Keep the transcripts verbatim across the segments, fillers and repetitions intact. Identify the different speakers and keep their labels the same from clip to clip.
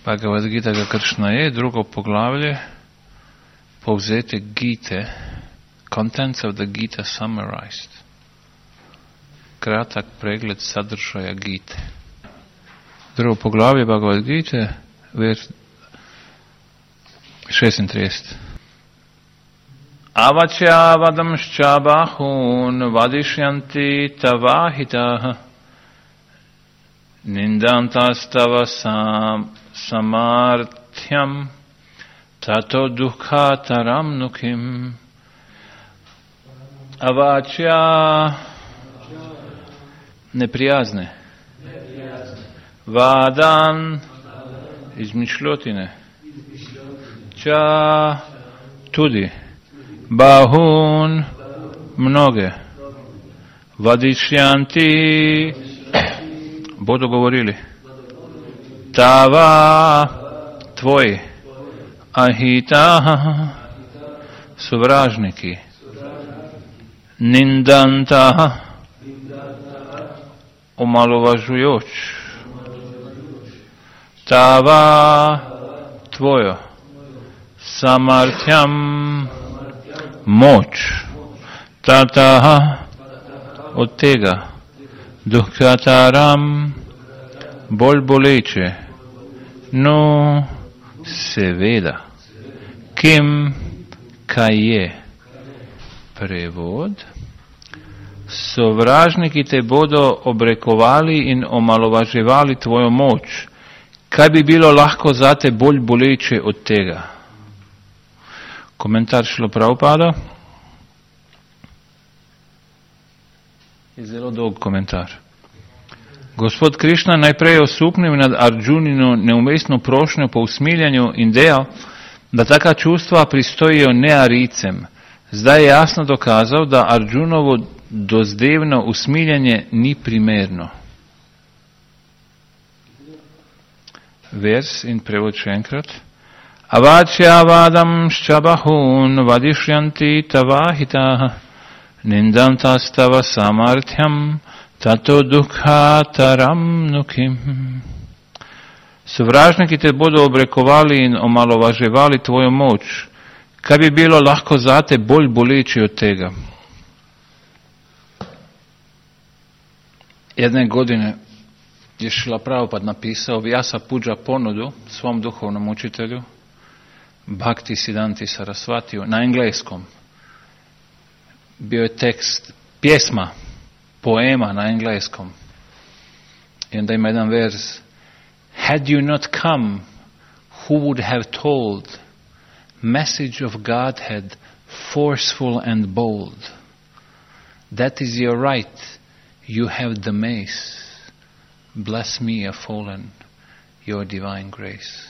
Speaker 1: Bhagavad Gita ga Kršna je, drugo poglavlje, povzete Gite, contents of the Gita summarized. Kratak pregled sadržaja Gite. Drugo poglavlje Bhagavad Gita, vers šestintrideset. Avacya vadamšča bahun vadišyanti tavahitaha nindantastava sam samarthyam tato dukkataram nukim. Avacya neprijazne, vadan izmišljotine, ča tudi, bahun mnoge, vadišyanti budu govorili, tava tvoji, ahita suvražniki, nindanta omalovažujoč, tava tvojo, samarthyam moč, tata od tega, dukkataram bolj boleče, no seveda, kim kaj je. Prevod. Sovražniki te bodo obrekovali in omalovaževali tvojo moč. Kaj bi bilo lahko zate bolj boleče od tega? Komentar Šrila Prabhupada je zelo dolg komentar. Gospod Krišna najprej osupnil nad Arjunino neumestno prošnjo po usmiljanju in dejal, da taka čustva pristojijo nearicem. Zdaj je jasno dokazal, da Arjunovo dozdevno usmiljanje ni primerno. Vers in prevod še enkrat. Avacya vadam ščabahun vadišyanti tavahitaha nindantastava samarthyam tato dukkataram nukim. Sovražniki te bodo obrekovali in omalovaževali tvojo moč. Kaj bi bilo lahko zate bolj boleče od tega? Jedne godine je Šrila Prabhupada napisao Vyasa Puja ponudu svom duhovnom učitelju Bhakti Siddhanti Sarasvatiju na engleskom. Bio je tekst pjesma, poema na engleskom. I onda ima jedan vers. Had you not come, who would have told message of Godhead forceful and bold? That is your right. You have the mace. Bless me a fallen, your divine grace.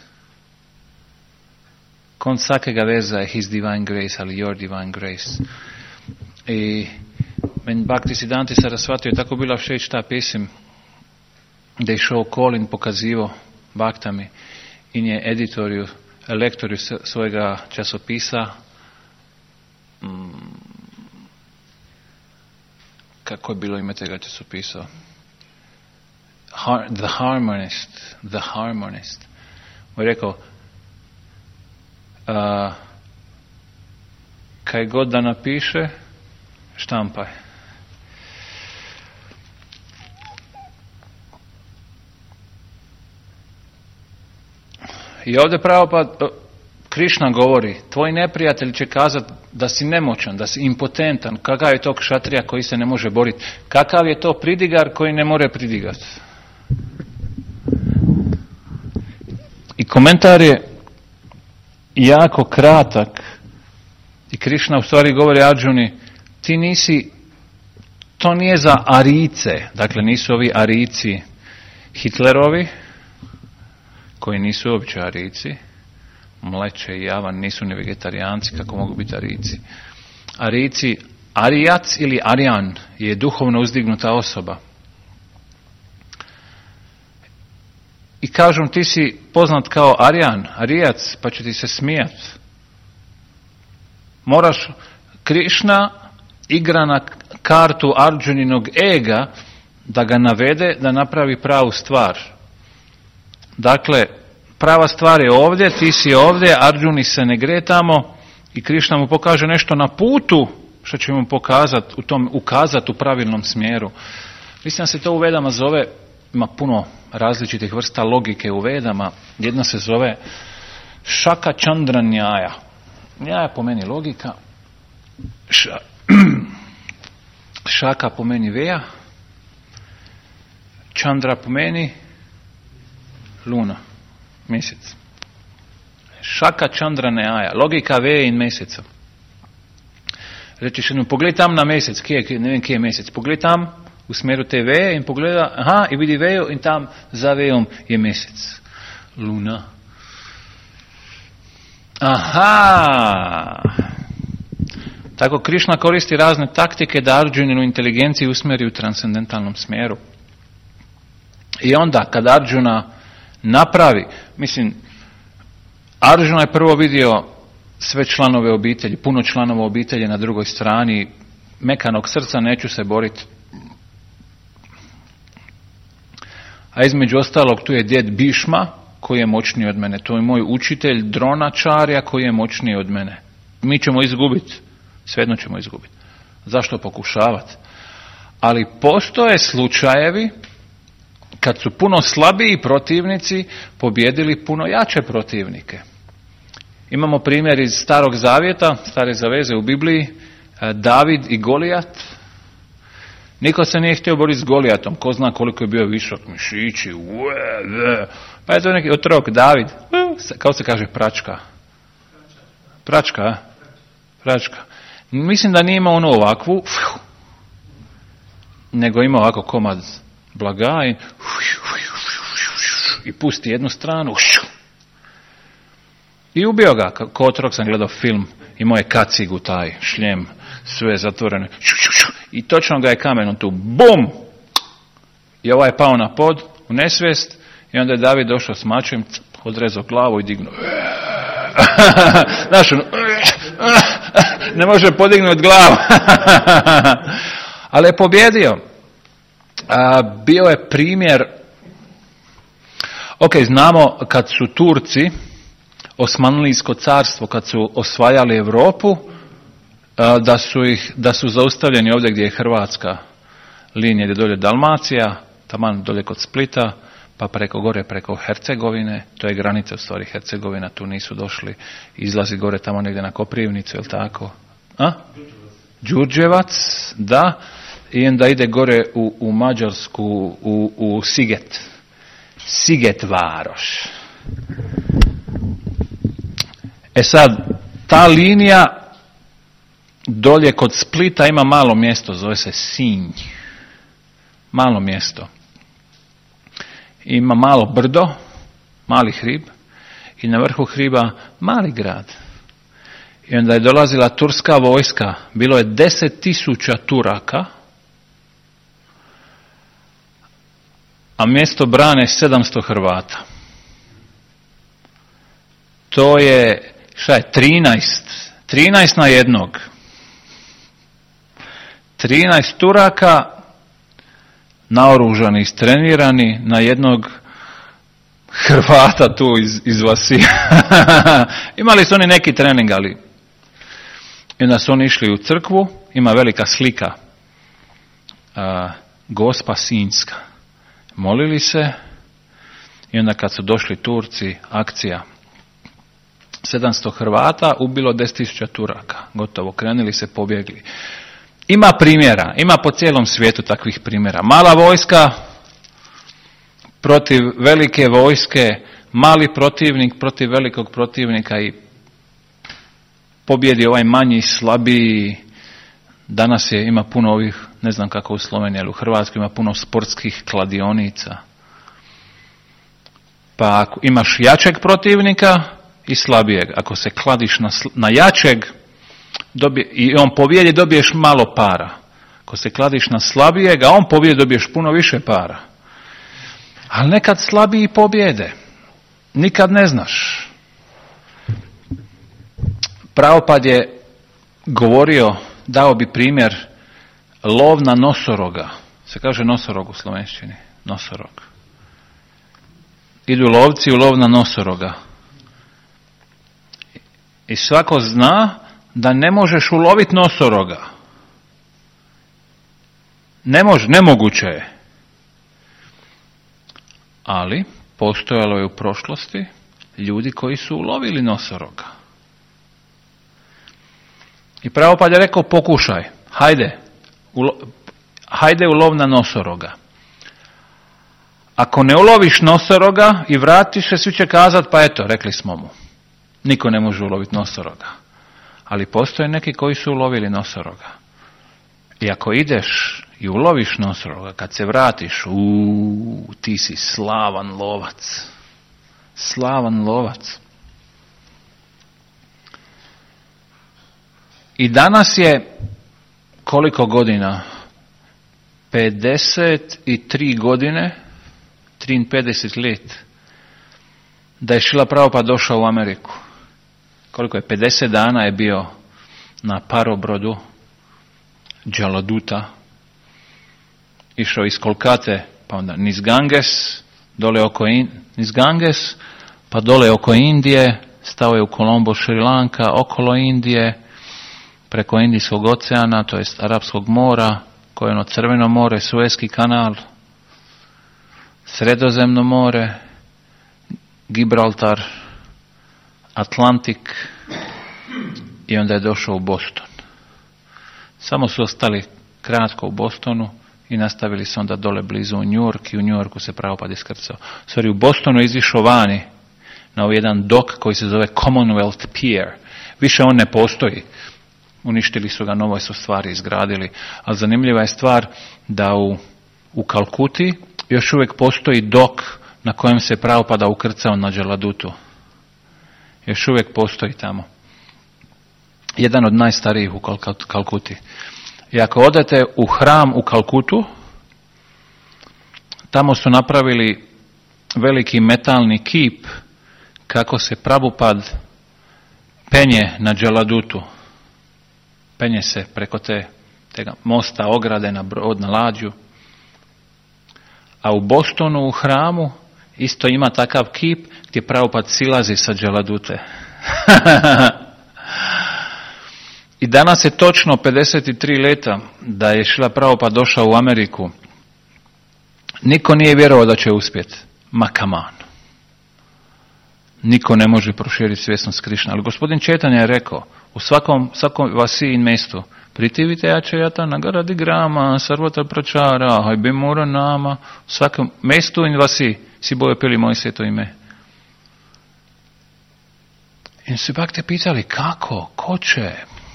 Speaker 1: Konc svakega verza je his divine grace, ali your divine grace. I meni Bhakti Siddhanti Sarasvati je tako bila všeč ta pesem, da je šel okoli in pokazivo baktami in je editorju, lektorju svojega časopisa mm, kako je bilo ime tega časopisa? Har, the Harmonist. The Harmonist. Mu je rekao, uh, kaj god da napiše, štampaj. I ovdje pravo pa Krišna govori, tvoj neprijatelj će kazati da si nemoćan, da si impotentan, kakav je to kšatrija koji se ne može boriti, kakav je to pridigar koji ne more pridigati. I komentar je jako kratak i Krišna u stvari govori Arjuni, ti nisi, to nije za Arice, dakle nisu ovi Arici Hitlerovi, koji nisu uopće Arici, Mleče i Javan nisu ni vegetarijanci, kako mogu biti Arici. Arici, Arijac ili Arjan je duhovno uzdignuta osoba. I kažem, ti si poznat kao Arjan, Arijac, pa će ti se smijat. Moraš, Krišna igra na kartu Arjuninog ega da ga navede da napravi pravu stvar. Dakle, Prava stvar je ovdje, ti si ovdje, Arjuni se ne gre tamo i Krišna mu pokaže nešto na putu što će mu pokazati, u tom, ukazati u pravilnom smjeru. Mislim da se to u Vedama zove, ima puno različitih vrsta logike u Vedama. Jedna se zove Šaka Čandra Njaja. Njaja po meni logika, ša, Šaka po meni veja, Čandra po meni luna, mjesec. Šaka Čandra Njaja, logika veje in meseca. Rečiš jednom, pogledaj tam na mjesec, kje, kje, ne vem kje je mjesec, pogledaj tam u smjeru te veje in pogleda, aha, i vidi vejo in tam za vejom je mjesec. Luna. Aha! Tako Krišna koristi razne taktike da Arjuninu inteligenciju usmjeri u transcendentalnom smjeru. I onda kad Arjuna napravi, mislim, Arjuna je prvo vidio sve članove obitelji, puno članova obitelji na drugoj strani, mekanog srca, neću se boriti. A između ostalog tu je djed Bišma koji je moćniji od mene. To je moj učitelj Dronačarja koji je moćniji od mene. Mi ćemo izgubiti. Svejedno ćemo izgubiti. Zašto pokušavati? Ali postoje slučajevi kad su puno slabiji protivnici pobjedili puno jače protivnike. Imamo primjer iz Starog Zavjeta, Stare zaveze u Bibliji, David i Golijat. Niko se nije htio boriti s Golijatom, ko zna koliko je bio visok, mišići, ue, ue. Pa je to neki otrok, David, kao se kaže pračka. Pračka, a? Pračka. Mislim da nije imao ono ovakvu, nego ima ovako komad blaga i, i pusti jednu stranu i ubio ga. Ko otrok sam gledao film, imao je kacigu taj šljem, sve zatvoreno i točno ga je kamenom tu, bum! I ovaj je pao na pod, u nesvijest, i onda je David došao s mačem, odrezao glavu i dignuo. Znaš, ono, ne može podignuti glavu. Ali je pobjedio. A, bio je primjer, ok, znamo kad su Turci, Osmanlijsko carstvo, kad su osvajali Europu, da su, ih, da su zaustavljeni ovdje gdje je Hrvatska linija, gdje je dolje Dalmacija, taman dolje kod Splita, pa preko gore, preko Hercegovine, to je granica u stvari Hercegovina, tu nisu došli, izlazi gore tamo negdje na Koprivnicu, jel tako? A? Đurđevac, da, i onda ide gore u, u Mađarsku, u, u Siget, Siget Varoš. E sad, ta linija dolje kod Splita ima malo mjesto, zove se Sinj. Malo mjesto. Ima malo brdo, mali hrib, i na vrhu hriba mali grad. I onda je dolazila turska vojska, bilo je deset tisuća Turaka, a mjesto brane sedamsto Hrvata. To je, šta je, trinaest, trinaest na jednog. trinaest Turaka, naoružani, istrenirani na jednog Hrvata tu iz, iz Vasija. Imali su oni neki trening, ali i onda su oni išli u crkvu, ima velika slika a, Gospa Sinjska. Molili se i onda kad su došli Turci, akcija. sedamsto Hrvata ubilo deset tisuća Turaka. Gotovo, krenuli se, pobjegli. Ima primjera, ima po cijelom svijetu takvih primjera. Mala vojska protiv velike vojske, mali protivnik protiv velikog protivnika i pobjedi ovaj manji, slabiji. Danas je, ima puno ovih, ne znam kako u Sloveniji, ali u Hrvatskoj ima puno sportskih kladionica. Pa ako imaš jačeg protivnika i slabijeg, ako se kladiš na, na jačeg, Dobije, i on pobjedi, dobiješ malo para. Ako se kladiš na slabijeg, a on pobjedi, dobiješ puno više para. Ali nekad slabiji pobjede. Nikad ne znaš. Prabhupada je govorio, dao bi primjer lov na nosoroga. Se kaže nosorog u slovenščini. Nosorog. idu lovci u lov na nosoroga. I svako zna da ne možeš uloviti nosoroga. Ne može, nemoguće je. Ali postojalo je u prošlosti ljudi koji su ulovili nosoroga. I Prabhupada je rekao, pokušaj, hajde, ulo, hajde ulov na nosoroga. Ako ne uloviš nosoroga i vratiš se, svi će kazati, pa eto, rekli smo mu. Niko ne može uloviti nosoroga. Ali postoje neki koji su ulovili nosoroga. I ako ideš i uloviš nosoroga, kad se vratiš, uuu, ti si slavan lovac. Slavan lovac. I danas je koliko godina? pedeset tri godine, triinpedeset let, da je Šrila Prabhupada došao u Ameriku. Koliko je? pedeset dana je bio na parobrodu Jaladuta. Išao iz Kolkate, pa onda niz Ganges, dole oko In, niz Ganges, pa dole oko Indije, stao je u Colombo, Šri Lanka, okolo Indije, preko Indijskog oceana, to jest Arapskog mora, koje je ono Crveno more, Suezki kanal, Sredozemno more, Gibraltar, Atlantik, i onda je došao u Boston. Samo su ostali kratko u Bostonu i nastavili se onda dole blizu u New York i u New Yorku se Prabhupada iskrcao. Sorry, u Bostonu je izišao vani na ovaj jedan dok koji se zove Commonwealth Pier. Više on ne postoji. Uništili su ga, novo su stvari izgradili. Ali zanimljiva je stvar da u, u Kalkuti još uvijek postoji dok na kojem se Prabhupada ukrcao na Jaladutu. Još uvijek postoji tamo. Jedan od najstarijih u Kalkuti. I ako odete u hram u Kalkutu, tamo su napravili veliki metalni kip kako se Prabhupada penje na Jaladutu. Penje se preko te, tega mosta, ograde na brod, na lađu. A u Bostonu u hramu isto ima takav kip gdje Prabhupada silazi sa Jaladute. I danas je točno pedeset tri leta da je Šrila Prabhupada došao u Ameriku. Niko nije vjerovao da će uspjeti. Ma come on. Niko ne može proširiti svjesnost Krišna. Ali gospodin Četanja je rekao, u svakom, svakom vasi in mestu, pritivite jačajata nagaradi grama, sarvata pračara, hajbe mora nama, u svakom mestu in vasi si boje pili moje sveto ime. I su pak te pitali, kako, ko će?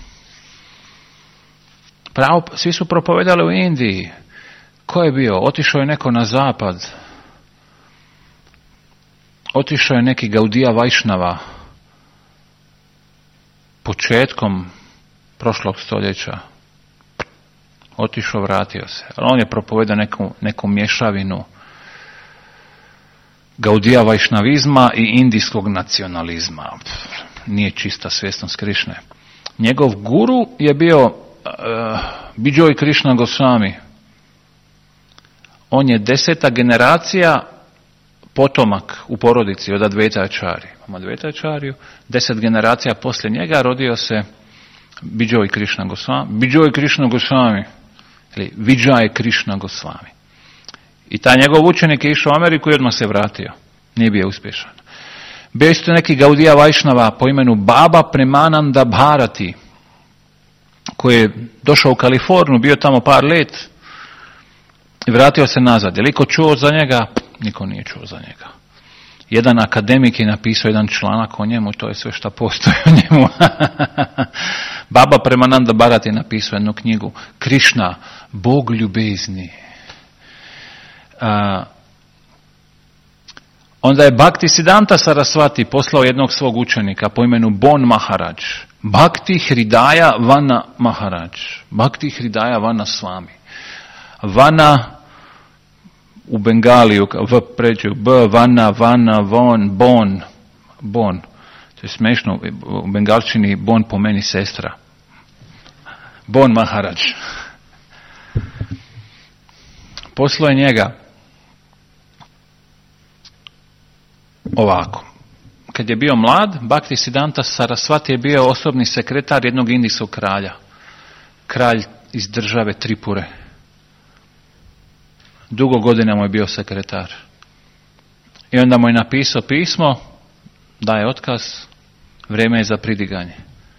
Speaker 1: Pravo, svi su propovedali u Indiji. Ko je bio? Otišao je neko na zapad. Otišao je neki Gaudija Vajšnava početkom prošlog stoljeća. Otišao, vratio se. Ali on je propovedao neku, neku mješavinu Gaudija Vajšnavizma i indijskog nacionalizma. Pff, nije čista svjesnost Krišne. Njegov guru je bio uh, Bijoy Krishna Goswami. On je deseta generacija potomak u porodici od Advaitacharya. Imamo Advaitacharyu, deset generacija poslije njega rodio se Bijoy Krishna Goswami. Bijoy Krishna Goswami. Ili Vijay Krishna Goswami. I taj njegov učenik je išao u Ameriku i odmah se vratio. Nije bio uspješan. Bio isto neki Gaudija Vajšnava po imenu Baba Premananda Bharati, koji je došao u Kaliforniju, bio tamo par let i vratio se nazad. Je li iko čuo za njega? Niko nije čuo za njega. Jedan akademik je napisao jedan članak o njemu, to je sve što postoji o njemu. Baba Premananda Bharati je napisao jednu knjigu, Krišna, Bog ljubezni. A, onda je Bhakti Siddhanta Sarasvati poslao jednog svog učenika po imenu Bon Maharaj. Bhakti Hridaya Vana Maharaj. Bhakti Hridaya Vana Swami. Vana u Bengaliju, v pređu, b, vana, vana, von, bon, bon. To je smešno, u bengalčini bon pomeni sestra. Bon Maharaj. Poslao je njega ovako. Kad je bio mlad, Bhaktisiddhanta Sarasvati je bio osobni sekretar jednog indijskog kralja. Kralj iz države Tripure. Dugo godina mu je bio sekretar. I onda mu je napisao pismo, daje otkaz, vrijeme je za pridiganje.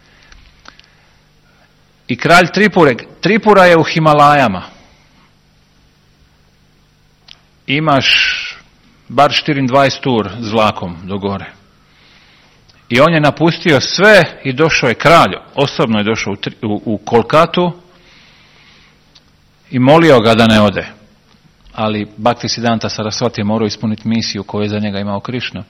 Speaker 1: I kralj Tripure, Tripura je u Himalajama. Imaš bar dvadeset tur s vlakom do gore. I on je napustio sve i došao je kralj, osobno je došao u, u, u Kolkatu i molio ga da ne ode. Ali Bhaktisiddhanta Sarasvati je morao ispuniti misiju koju je za njega imao Krišna.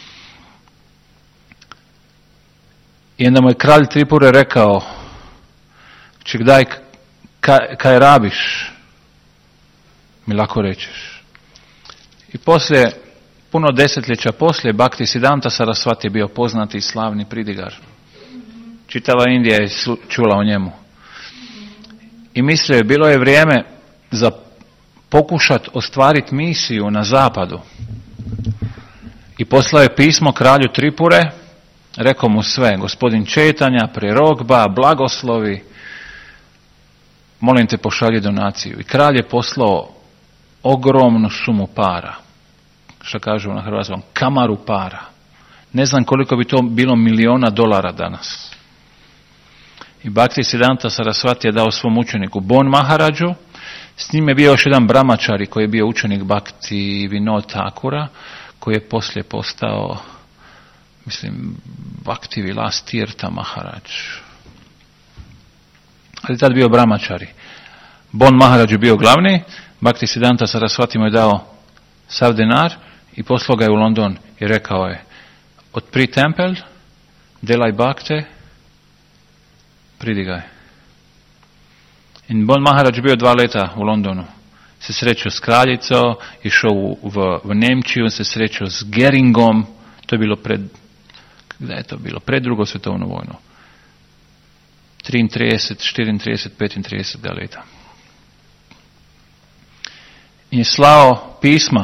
Speaker 1: I onda mu je kralj Tripure rekao, ček daj, kaj, kaj rabiš, mi lako rečeš. I poslije, puno desetljeća poslije, Bhaktisiddhanta Sarasvati je bio poznati i slavni pridigar. Čitava Indija je čula o njemu. I mislio je, bilo je vrijeme za pokušati ostvariti misiju na zapadu. I poslao je pismo kralju Tripure, rekao mu sve, gospodin Četanja, prerogba, blagoslovi, molim te pošalji donaciju. I kralj je poslao ogromnu sumu para, što kažu na hrvatskom, kamaru para. Ne znam koliko bi to bilo miliona dolara danas. I Bhaktisiddhanta Sarasvati je dao svom učeniku Bon Maharadžu, s njim je bio još jedan brahmačari koji je bio učenik Bhakti Vinod Thakura, koji je poslije postao, mislim, Bhakti Vilas Tirtha Maharaj. Ali tad bio brahmačari. Bon Maharadž je bio glavni, Bhaktisiddhanta Sarasvati mu je dao sav denar i poslao ga je u London i rekao je, otpri tempel, delaj bhakte, pridigaj. I Bon Maharadž bio dva leta u Londonu. Se srećao s kraljicom, išao u, v, v Nemčiju, se srećao s Geringom, to je bilo pred, gdje je to bilo? Pred drugo svjetovnu vojnu. trideset, štiriintrideset, petintrideset leta. I je slao pisma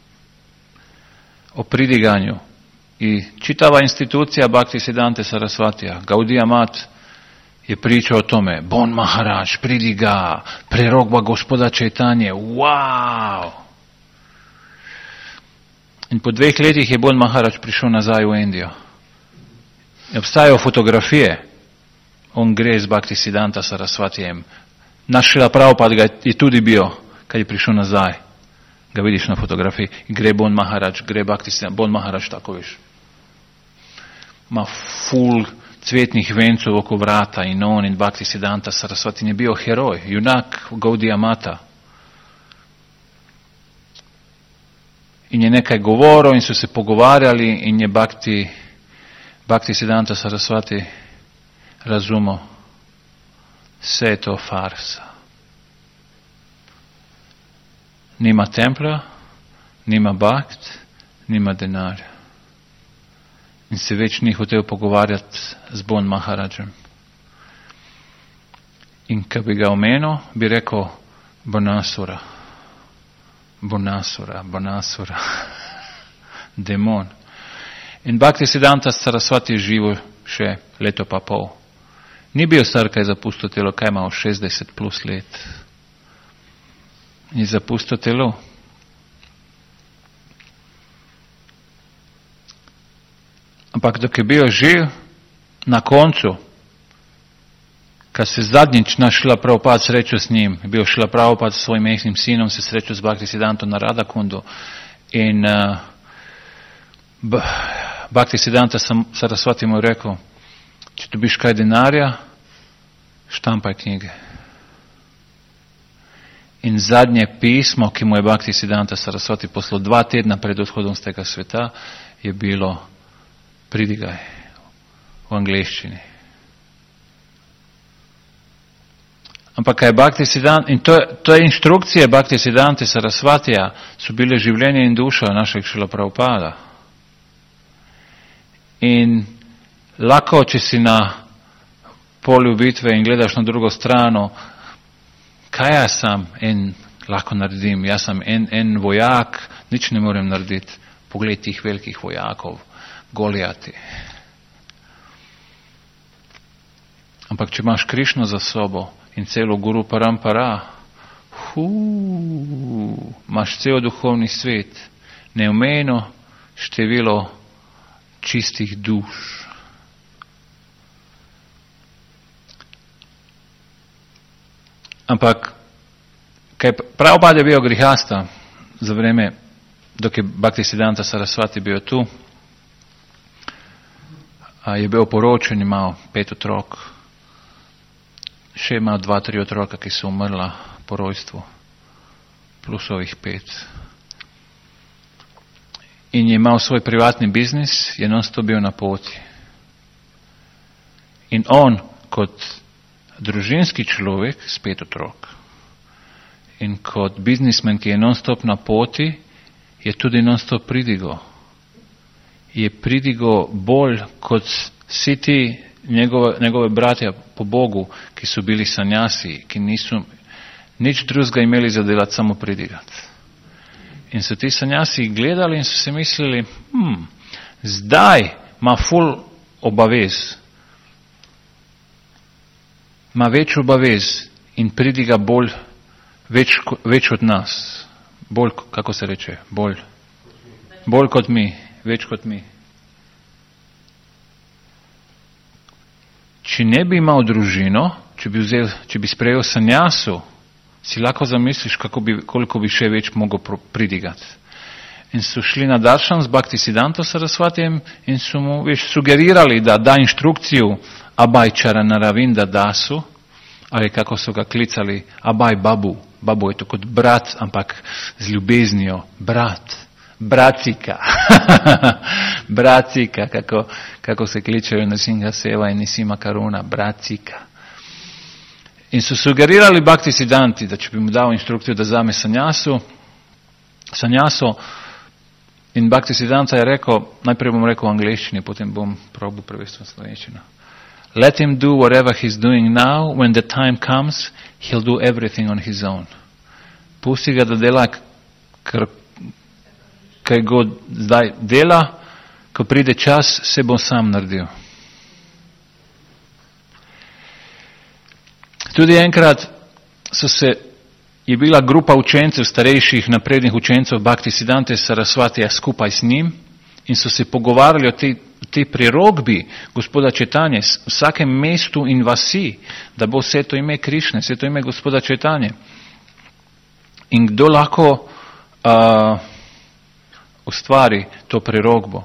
Speaker 1: o pridiganju i čitava institucija Bhaktisiddhante Sarasvatija, Gaudiya Mat, je pričao o tome, Bon Maharadž pridiga, prerogba gospoda Četanje, wow! In po dveh letih je Bon Maharadž prišel nazaj v Indijo. I obstajajo fotografije, on gre z Bhaktisiddhanta Sarasvatijem. Naš Šrila Prabhupada ga je tudi bio, kad je prišel nazaj. Ga vidiš na fotografiji. Gre Bon Maharadž, gre Bhaktisiddhanta, Bon Maharadž tako viš. Ma full cvjetnih vencov oko vrata in on in Bhaktisiddhanta Sarasvati je bio heroj, junak Gaudiya Mata. In je nekaj govoril in so se pogovarjali in je Bhakti, Bhaktisiddhanta Sarasvati razumel, vse je to farsa. Nima templja, nima bhakt, nima denarja. In se več ni hotel pogovarjati z Bon Maharadžem. In kad bi ga omenil, bi rekel Bonasura, Bonasura, Bonasura, demon. In Bhaktisiddhanta Sarasvati je živel še leto pa pol. Ni bil star, kaj je zapustil telo, kaj imao šestdeset plus let. In je zapustil telo. Ampak dok je bio živ, na koncu, kad se zadnjič naš Šrila Prabhupada srećao s njim, je bio Šrila Prabhupada sa svojim mehnim sinom, se srećao s Bhaktisiddhantom na Radhakundu in uh, Bhaktisiddhanta Sarasvati mu je rekao, če dobiš kaj denarja, štampaj knjige. In zadnje pismo, ki mu je Bhaktisiddhanta Sarasvati poslal dva tedna pred odhodom z tega sveta, je bilo pridigaj v angleščini. Ampak kaj Bhaktisiddhanta, in to, to je inštrukcije Bhaktisiddhante Sarasvatija, so bile življenje in duša našeg Šrila Prabhupada. In lako, če si na polju bitve in gledaš na drugo strano, kaj jaz sam en lahko naredim, jaz sem en, en vojak, nič ne morem narediti. pogled tih velikih vojakov, Golijati. Ampak če imaš Krišno za sobo in celo Guru Parampara, huu, imaš cel duhovni svet, neomejno število čistih duš. Ampak, kaj Prabhupada je bio grihasta za vreme, dok je Bhaktisiddhanta Sarasvati bio tu, a je bio poročen, imao pet otrok, še imao dva, tri otroka, ki su umrla po rojstvu, plus ovih pet. In je imao svoj privatni biznis, je non stop bio na poti. In on, kot družinski človek, s pet otrok, in kot biznismen, ki je non stop na poti, je tudi non stop pridigo. Je pridigo bolj kot vsi ti njegove, njegove bratja po Bogu, ki su bili sanjasi, ki nisu nič drugega imeli za delati, samo pridigati. In so ti sanjasi gledali in so se mislili, hm, zdaj ima ful obavez, ima več obavez in pridiga bolj, več, več od nas, bolj, kako se reče, bolj, bolj kot mi, več kot mi. Če ne bi imel družino, če bi, vzel, če bi sprejel sanjasu, si lahko zamisliš, kako bi, koliko bi še več mogel pridigati. In so šli na daršan z Bhaktisiddhanto Sarasvatijem in so mu veš, sugerirali, da da inštrukciju Abhajčara Naravinda Dasu, ali kako so ga klicali, Abhaj Babu. Babu je to kot brat, ampak z ljubeznijo, brat, bracika, bracika, kako, kako se kličejo Nrsimha Seva in Nisima Karuna, bracika. In so sugerirali Bhaktisiddhanti, da če bi mu dal inštrukcijo, da zame sanjasu, sanjaso, in Bhaktisiddhanta je rekel, najprej bom rekel v angleščini, potem bom probal prevesti v slovenščino. Let him do whatever he's doing now, when the time comes, he'll do everything on his own. Pusti ga, da dela, kar, kaj god zdaj dela, ko pride čas, se bom sam naredil. Tudi enkrat so se, je bila grupa učencev, starejših, naprednih učencev Bhaktisiddhante Sarasvatija skupaj s njim in so se pogovarjali o tej, tej prerogbi gospoda Četanje v vsakem mestu in vasi, da bo vse to ime Krišne, vse to ime gospoda Četanje. In kdo lahko uh, ustvari to prerogbo.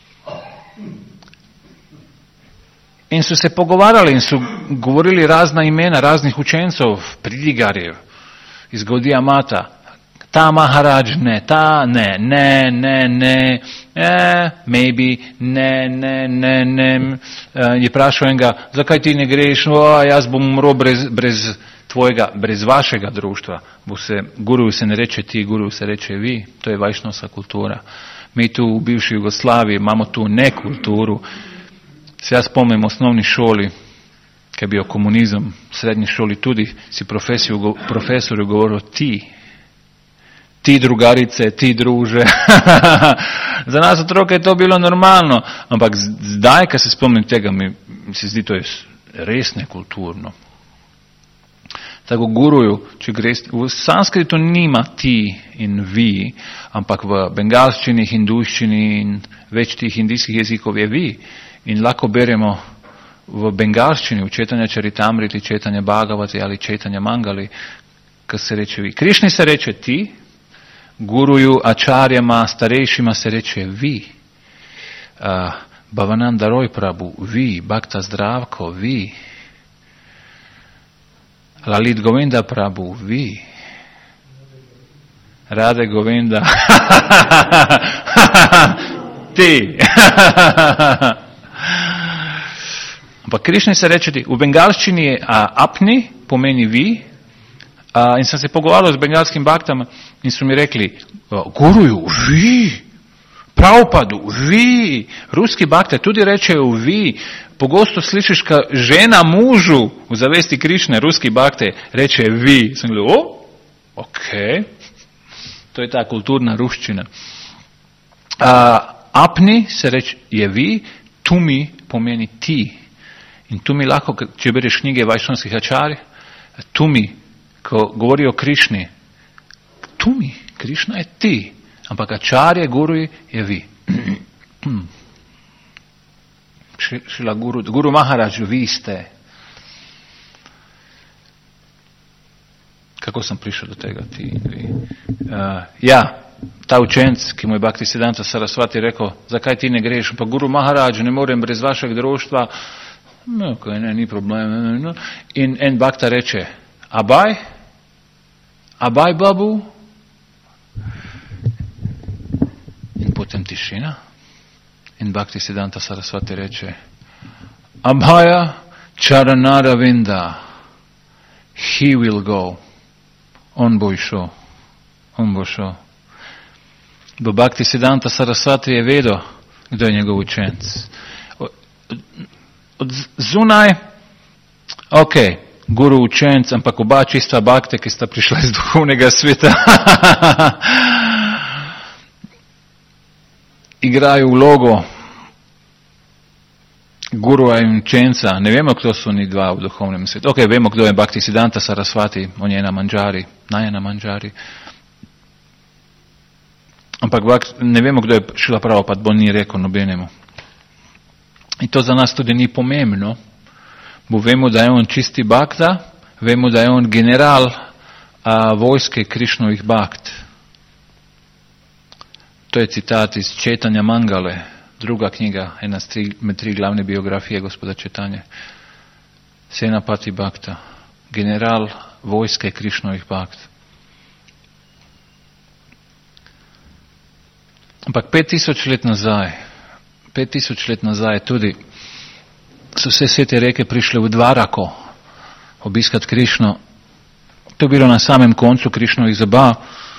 Speaker 1: In so se pogovarjali in so govorili razna imena raznih učencev, pridigarjev, iz Gaudija Mata. Ta Maharaj, ne, ta, ne, ne, ne, ne, eh, maybe, ne, ne, ne, ne. Uh, je prašal enega, zakaj ti ne greš, o, jaz bom umro brez, brez tvojega, brez vašega društva. Bo se, guru se ne reče ti, guru se reče vi, to je vajšnovska kultura. Mi tu v bivši Jugoslaviji imamo tu nekulturu. Se jaz spomnim v osnovni šoli, ki je bil komunizem, v srednji šoli tudi, si profesorju govoril ti, ti drugarice, ti druže. Za nas otroke je to bilo normalno, ampak zdaj, ko se spomnim tega, mi, mi se zdi, to je res nekulturno. Tako guruju, če greš, v sanskritu nima ti in vi, ampak v bengalščini, hindujščini in več tih indijskih jezikov je vi. In lahko beremo v bengalščini, v Četanja Čaritamriti, Četanja Bhagavati ali Četanja Mangali, ko se reče vi. Krišni se reče ti, guruju, ačarjama, starejšima se reče vi. Uh, Bhavananda Roy Prabhu, vi. Bhakta Zdravko, vi. Lalit Govinda Prabhu, vi. Rade Govinda, ti. Ampak Krišni se reče ti. V bengalščini je a, apni, pomeni vi. A, in sem se pogovarjal z bengalskim bhaktam in so mi rekli, guruju, vi. Prabhupadu, vi. Ruski bhakte tudi rečejo vi. Pogosto slišiš, ka žena mužu v zavesti Krišne, ruski bhakte, reče vi. Sem gledal, o, ok. To je ta kulturna ruščina. apni se reče je vi, tumi pomeni ti. In tumi lahko, če bereš knjige vajšnavskih ačarjev, tumi, ko govori o Krišni, tumi, Krišna je ti, ampak ačarje, guruji je vi. Šila guru, guru Maharaj, vi ste. Kako sem prišel do tega? Ti, vi. Uh, ja, ta učenc, ki mu je Bhaktisiddhanta Sarasvati rekel, zakaj ti ne greš? Pa guru Maharaj, ne morem brez vašega društva. No, okay, ne, ni problem. Ne, ne. In en bhakta reče, abaj? Abaj, babu? In potem tišina. In Bhaktisiddhanta Sarasvati reče, Abhaya Charanara Vinda, he will go. On bo išel. On bo šel. Do Bhaktisiddhanta Sarasvati je vedel, kdo je njegov učenc. Od zunaj, ok, guru učenc, ampak oba čista bhakte, ki sta prišla iz duhovnega sveta, igrajo vlogo guruja in učenca. Ne vemo, kdo so ni dva v duhovnem svetu. Ok, vemo, kdo je Bhaktisiddhanta Sarasvati, on je na manžari, naj na manžari. Ampak ne vemo, kdo je Šrila Prabhupada, bo ni rekel nobenemu. In to za nas tudi ni pomembno, bo vemo, da je on čisti bhakta, vemo, da je on general a, vojske Krišnovih bhakt. To je citat iz Četanja Mangale, druga knjiga, ena tri, med tri glavne biografije gospoda Četanje. Senapati bhakta, general vojske Krišnovih bhakt. Ampak pet tisoč let nazaj, pet tisoč let nazaj tudi so vse svete reke prišle v Dvarako obiskat Krišno. To je bilo na samem koncu Krišnovih zabav.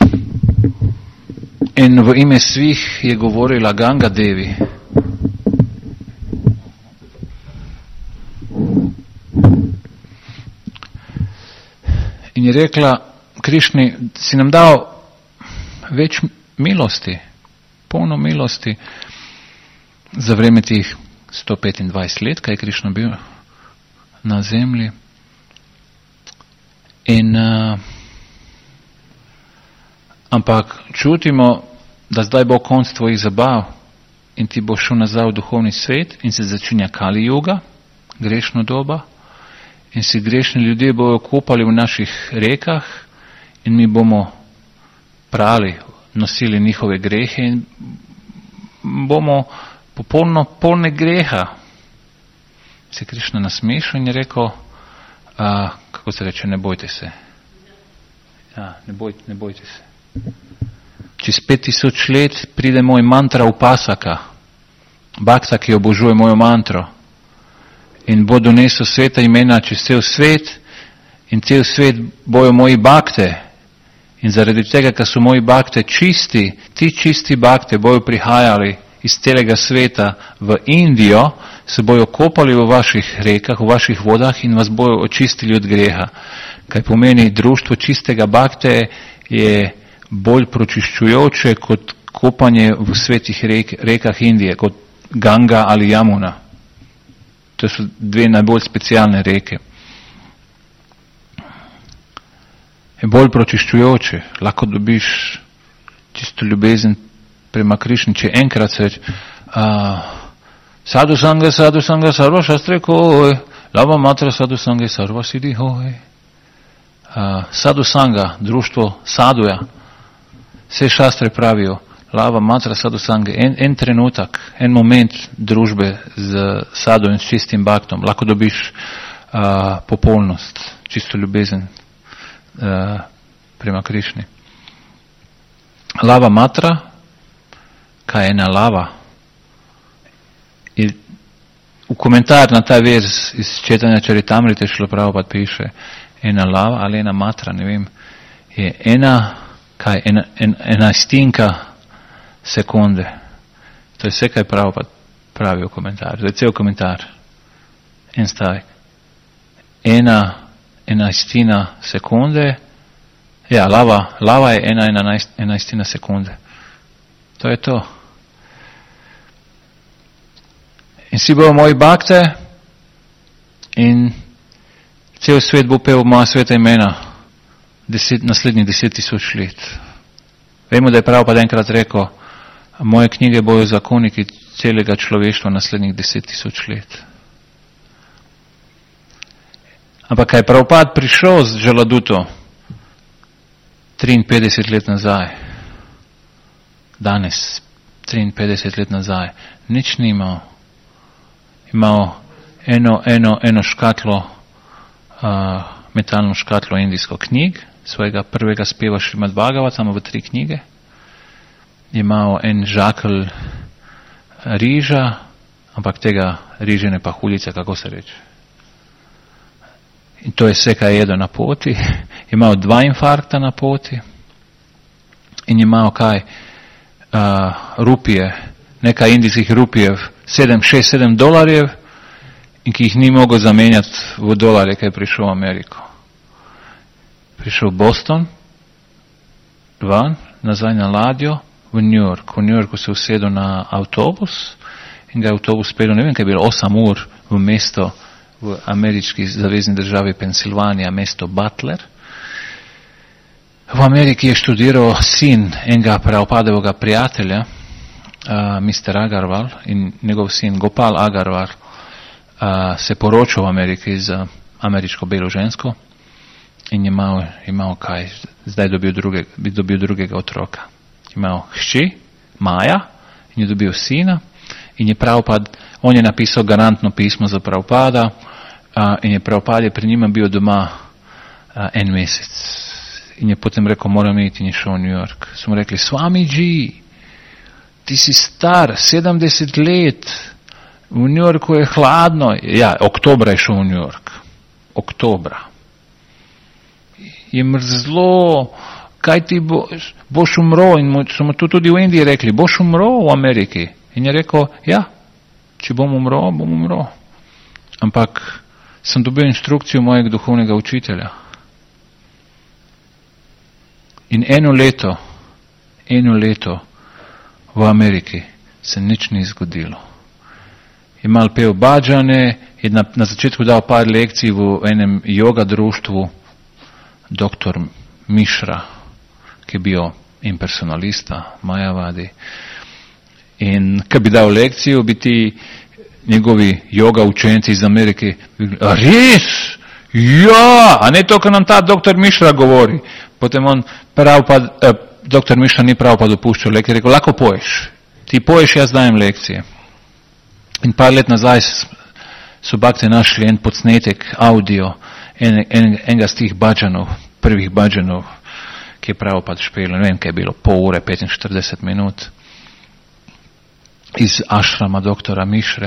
Speaker 1: In v ime svih je govorila Ganga Devi. In je rekla, Krišni, si nam dal več milosti, polno milosti za vreme tih sto petindvajset let, kaj je Krišna bil na zemlji. In uh, ampak čutimo, da zdaj bo konc tvojih zabav in ti bo šel nazaj v duhovni svet in se začenja Kali Yuga, grešna doba, in si grešni ljudje bojo kopali v naših rekah in mi bomo prali, nosili njihove grehe in bomo popolno polne greha. Se Krišna nasmešal in je rekel, a, kako se reče, ne bojte se. Ja, ne, boj, ne bojte se. Čez pet tisoč let pride moj mantra upasaka, bhakta, ki obožuje mojo mantro, in bo donesel sveta imena čez cel svet in cel svet bojo moji bhakte. In zaradi tega, ker so moji bhakte čisti, ti čisti bhakte bojo prihajali iz celega sveta v Indijo, se bojo kopali v vaših rekah, v vaših vodah in vas bojo očistili od greha. Kaj pomeni, društvo čistega bhakte je bolj pročiščujoče kot kopanje v svetih rek, rekah Indije, kot Ganga ali Jamuna. To so dve najbolj specialne reke. Je bolj pročiščujoče, lahko dobiš čisto ljubezen prema Krišni, če enkrat se reče, sadhu sanga, sadhu sanga, sarva šastre koj, lava matra sadhu sanga, sarva siddhi hoj. Sadhu sanga, društvo saduja, vse šastre pravijo, lava matra sadhu sanga, en, en trenutak, en moment družbe z sadhu in s čistim bhaktom, lahko dobiš a, popolnost, čisto ljubezen a, prema Krišni. Lava matra, kaj je ena lava? I u komentar na taj vers iz Četanja Čaritamrite Šrila Prabhupada piše, ena lava ali ena matra, ne vem, je ena, kaj, ena, en, enajstinka sekunde. To je vse, kaj Prabhupada pravi v komentar. To je cel komentar. En stavek. Ena enajstina sekunde, ja, lava, lava je ena enajstina sekunde. To je to. In si bojo moji bakte in cel svet bo pel moja sveta imena deset, naslednjih deset tisoč let. Vemo, da je Prabhupada enkrat rekel, moje knjige bojo zakoniki celega človeštva naslednjih deset tisoč let. Ampak kaj je Prabhupada prišel z Žaladuto triinpetdeset let nazaj, danes triinpetdeset let nazaj, nič ni imel. Imel eno, eno, eno škatlo, uh, metalno škatlo indijsko knjig, svojega prvega speva Šrimad Bhagavatam v tri knjige. Imel en žakelj riža, ampak tega rižene pahuljice, kako se reče. In to je vse, kaj je jedel na poti. Imel dva infarkta na poti in imel kaj uh, rupije, nekaj indijskih rupijev, sedem, šest, sedem dolarjev in ki jih ni mogel zamenjati v dolarje, kaj je prišel v Ameriko. Prišel v Boston, van, nazaj na ladjo, v New York. V New Yorku se usedel na avtobus in ga je avtobus pelil, ne vem, kaj je bilo osem ur v mesto, v ameriški zavezni državi Pensilvanija, mesto Butler. V Ameriki je študiral sin enega Prabhupadovega prijatelja, uh, mister Agarwal, in njegov sin Gopal Agarwal uh, se poročal v Ameriki z ameriško belo žensko in je imel, imel kaj, zdaj dobil, druge, dobil drugega otroka. Imel hči, Maja, in je dobil sina in je Prabhupada, on je napisal garantno pismo za Prabhupada uh, in je Prabhupada pri njima bil doma uh, en mesec. In je potem rekel, moram iti in je šel v New York. Smo rekli, Swamiji, ti si star, sedemdeset let, v New Yorku je hladno. Ja, oktobra je šel v New York. Oktobra. Je mrzlo, kaj ti boš, boš umro? In so mu tudi v Indiji rekli, boš umro v Ameriki? In je rekel, ja, če bom umro, bom umro. Ampak sem dobil inštrukcijo mojega duhovnega učitelja. In eno leto, eno leto v Ameriki se nič ni zgodilo. Je mal pel badžane, je na, na začetku dal par lekcij v enem yoga društvu, doktor Mišra, ki je bil impersonalista, Majavadi. In ko bi dal lekcijo, bi ti njegovi yoga učenci iz Amerike, a res? Ja, a ne to, kar nam ta doktor Mišra govori. Potem on Prabhupada, eh, doktor Mišra ni Prabhupada dopuščal lekcije, rekel, lahko poješ. Ti poješ, jaz dajem lekcije. In par let nazaj so bakte našli en podsnetek, audio, en, en, enega z tih badžanov, prvih badžanov, ki je Prabhupada špelo, ne vem, kaj je bilo, pol ure, petinštirideset minut, iz ašrama doktora Mišre.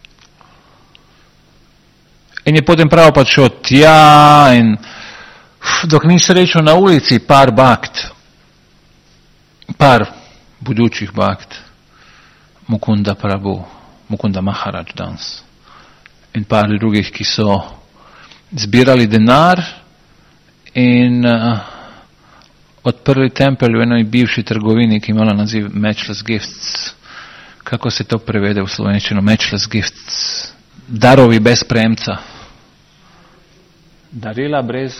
Speaker 1: In je potem Prabhupada šel tja in dok ni srečal na ulici par bakt, par budućih bakt, Mukunda Prabhu, Mukunda Maharaj danes in par drugih, ki so zbirali denar in uh, odprli tempelj v enoj bivši trgovini, ki imala naziv Matchless Gifts. Kako se to prevede v slovenščino? Matchless Gifts. Darovi bez premca. Darila brez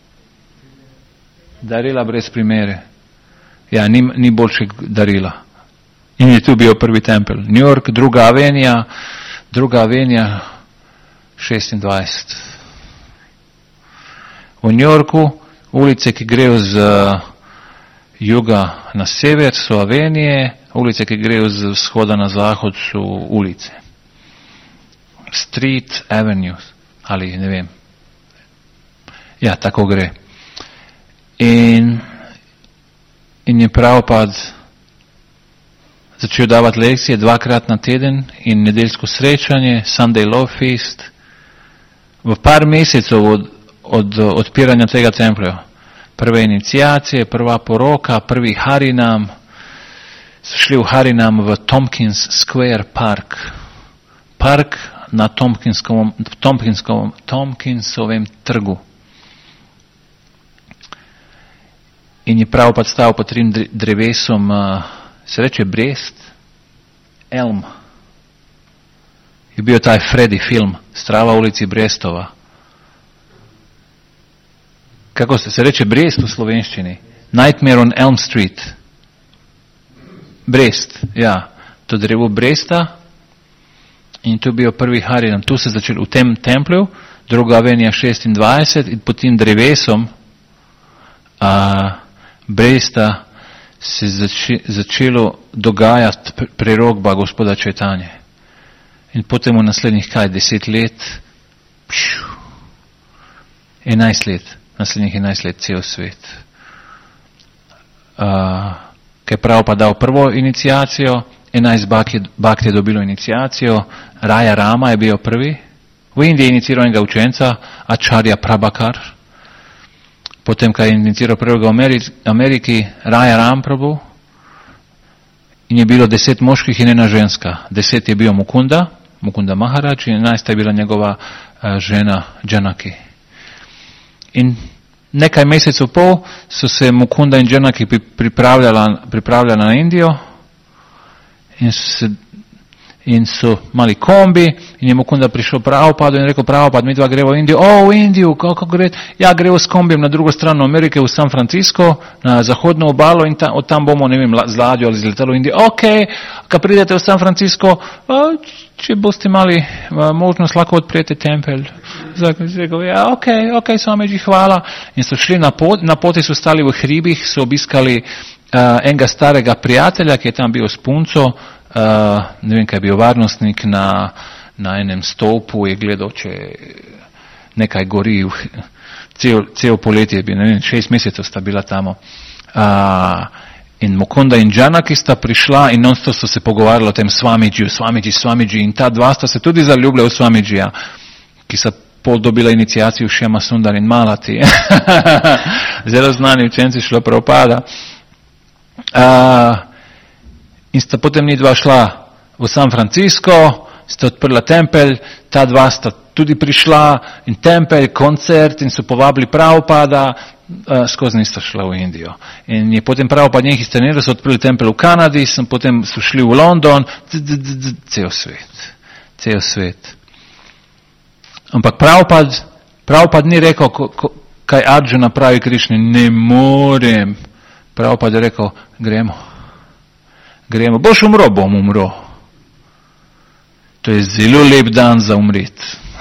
Speaker 1: darila brez primere. Ja, ni, ni boljšeg darila. In je tu bil prvi tempelj. New York, druga avenija, druga avenija, šestindvajset. V New Yorku ulice, ki grejo z juga na sever, so avenije, ulice, ki grejo z vzhoda na zahod, so ulice. Street avenues, ali ne vem. Ja, tako gre. In, in je Prabhupada začel davati lekcije dvakrat na teden in nedeljsko srečanje, Sunday Love Feast. V par mesecev od, od odpiranja tega templja, prve iniciacije, prva poroka, prvi Harinam, so šli v Harinam v Tompkins Square Park. Park na Tompkinskovem, Tompkinskovem, Tompkinsovem trgu. In je Prabhupada stal pod trim drevesom, se reče brest, elm. je bio taj Freddy film, Strava u ulici Brestova. Kako se, se reče Brest u slovenščini? Nightmare on Elm Street. Brest, ja. To drevo Bresta in to je bio prvi Harinam. Tu se začel v tem templju, druga avenija šestindvajset in pod tim drevesom a, Bresta se zači, začelo dogajati prerokba gospoda Čajtanje. In potem v naslednjih kaj, deset let, pšu, enajst let, naslednjih enajst let cel svet. Uh, kaj prav pa dal prvo iniciacijo, enajst bakt je dobilo iniciacijo, Raja Rama je bil prvi, v Indiji je iniciral enega učenca, Acharya Prabhakar, potem kaj je iniciral prvega v Ameriki, Raja Ram Prabhu, in je bilo deset moških in ena ženska, deset je bil Mukunda, Mukunda Maharaj in enajsta je bila njegova uh, žena Janaki. In nekaj mesecev pol so se Mukunda in Janaki pripravljala, pripravljala na Indijo in so, in so mali kombi in je Mukunda prišel Prabhupadu in rekel, Prabhupad, mi dva gremo v Indijo. O, v Indiju, kako gre? Ja, gremo s kombijem na drugo strano Amerike v San Francisco, na zahodno obalo in tam, od tam bomo, ne vem, z ladjo ali z letalo v Indijo. Ok, kad pridete v San Francisco, če boste imeli možnost, lahko odprete tempelj. Rekel, ja, ok, ok, Swamiji, hvala. In so šli na pot, na poti so stali v hribih, so obiskali uh, enega starega prijatelja, ki je tam bil s punco, uh, ne vem, kaj je bil varnostnik na, na enem stolpu, je gledal, če nekaj gori, cel, cel poletje je bil, ne vem, šest mesecev sta bila tamo. Uh, In Mukunda in Janaki sta prišla in non-stop so se pogovarjali o tem Swamiji, Swamiji, Swamiji in ta dva sta se tudi zaljubila v Swamijija, ki sta pol dobila iniciacijo Shema Sundar in Malati. Zelo znani učenci šlo Prabhupada. Uh, in sta potem ni dva šla v San Francisco, sta odprla tempelj, ta dva sta tudi prišla in tempelj, koncert in so povabili Prabhupada, uh, skozi nista šla v Indijo. In je potem Prabhupada njih iztreniral, so odprli tempelj v Kanadi, sem potem so šli v London, cel svet, cel svet. Ampak Prabhupada, Prabhupada ni rekel, ko, ko, kaj Arjuna pravi Krišni, ne morem. Prabhupada je rekel, gremo, gremo, boš umro, bom umro. To je zelo lep dan za umret.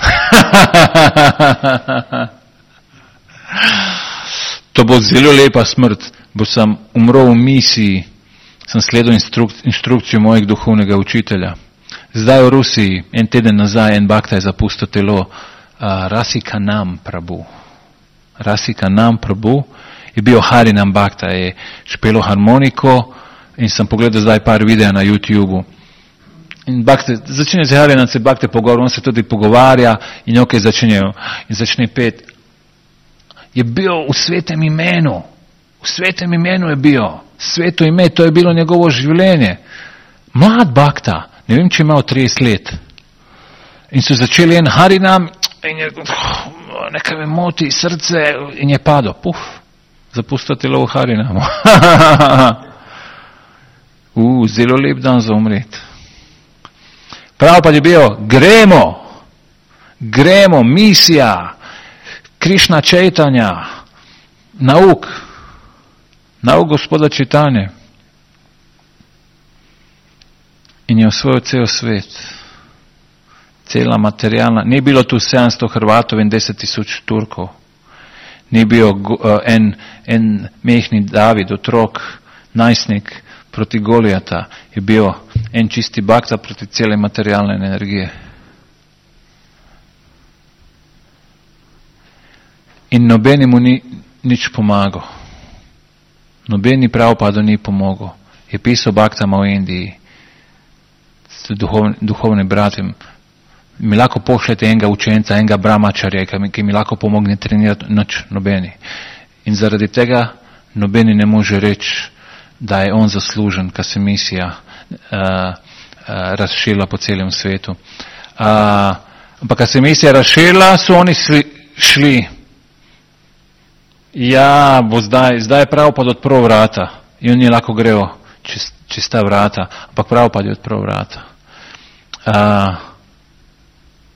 Speaker 1: To bo zelo lepa smrt, bo sem umrl v misiji, sem sledil instruk, inštrukcijo mojega duhovnega učitelja. Zdaj v Rusiji, en teden nazaj, en bakta je zapustil telo, uh, Rasikanam Prabhu. Rasikanam Prabhu je bil Harinam bakta, je špelo harmoniko in sem pogledal zdaj par videa na YouTubeu. In bakte, začne z Harinam se bakte pogovor, on se tudi pogovarja in ok, začnejo in začne pet. Je bil v svetem imenu, v svetem imenu je bil, sveto ime, to je bilo njegovo življenje. Mlad bakta, ne vem, če je imel trideset let. In so začeli en Harinam in je nekaj me moti srce in je padel, puf, zapustil telo v Harinamu. uh, zelo lep dan za umret. Prav pa je bil, gremo, gremo, misija, Krišna Čajtanja, nauk, nauk gospoda Čajtanje. In je osvojil cel svet, cela materialna, ni bilo tu sedemsto Hrvatov in deset tisoč Turkov, ni bil uh, en, en mehni David, otrok, najstnik proti Golijata, je bil en čisti bakta proti cele materialne energije. In nobeni mu ni nič pomagal. Nobeni Prabhupadu ni pomogel. Je pisal baktama v Indiji, duhovni, duhovni bratim, mi lahko pošljete enega učenca, enega brahmačarja, ki mi lahko pomogne trenirati noč, nobeni. In zaradi tega nobeni ne može reči, da je on zaslužen, kad se misija uh, uh, razširila po celem svetu. Uh, ampak kad se misija razširila, so oni šli, šli. Ja, bo zdaj, zdaj je Prabhupada odprl vrata in on je lahko grel čez, čez ta vrata, ampak Prabhupada je odprl vrata. Uh,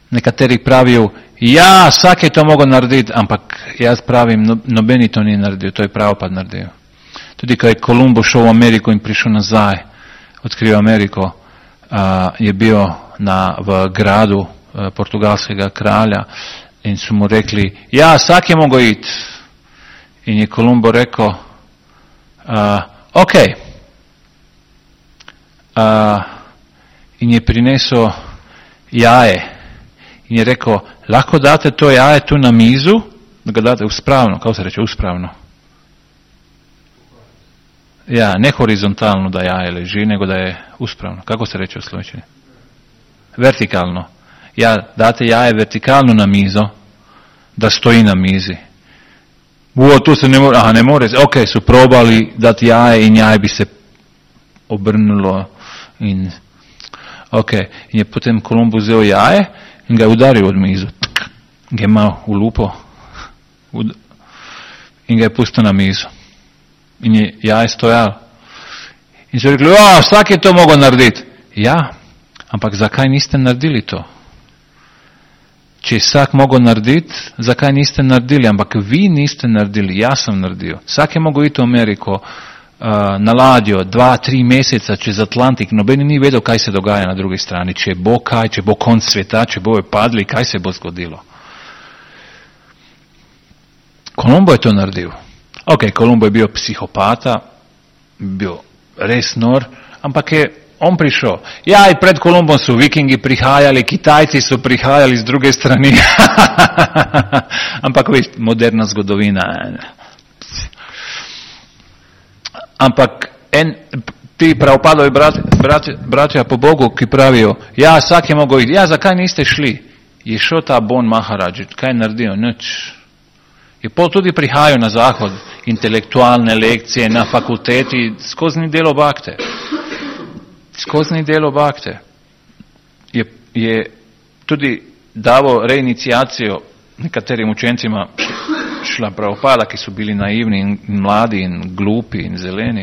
Speaker 1: Nekateri pravijo, ja, vsak je to mogel narediti, ampak jaz pravim, no, nobeni to ni naredil, to je Prabhupada naredil. Tudi ko je Kolumbo šel v Ameriko in prišel nazaj, odkril Ameriko, uh, je bil na, v gradu uh, portugalskega kralja in so mu rekli, ja, vsak je mogel iti. In je Kolumbo rekel, uh, ok. Uh, in je prinesel jaje. In je rekel, lahko date to jaje tu na mizu, da ga date uspravno. Kako se reče uspravno? Ja, ne horizontalno, da jaje leži, nego da je uspravno. Kako se reče v slovenčini? Vertikalno. Ja, date jaje vertikalno na mizo, da stoji na mizi. Uo, tu se ne more, aha, ne more, ok, su probali dati jaje in jaje bi se obrnulo in, ok, in je potem Kolumbo vzel jaje in ga je udaril od mizu, ga je malo ulupo in ga je pustil na mizu. In je jaje stojal. In so rekli, o, vsak je to mogel narediti. Ja, ampak zakaj niste naredili to? Če je vsak mogel narediti, zakaj niste naredili? Ampak vi niste naredili, jaz sem naredil. Vsak je mogel iti v Ameriko uh, na ladjo dva, tri meseca čez Atlantik. Noben ni vedel, kaj se dogaja na drugi strani. Če bo kaj, če bo konc sveta, če bo padli, kaj se bo zgodilo. Kolumbo je to naredil. Ok, Kolumbo je bil psihopata, bil res nor, ampak je on prišel. Ja, in pred Kolumbom so vikingi prihajali, Kitajci so prihajali z druge strani. Ampak veš, moderna zgodovina. Ampak en, ti Prabhupadovi brat, brat, braća po Bogu, ki pravijo, ja, vsak je mogel iti. Ja, zakaj niste šli? Je šel ta Bon Maharaj, kaj je naredil? Nič. Je pol tudi prihajal na zahod, intelektualne lekcije na fakulteti, skozi delo bakte. Skozi delo bakte. Je, je tudi davo reinicijacijo nekaterim učencima šla Prabhupada, ki so bili naivni in mladi in glupi in zeleni.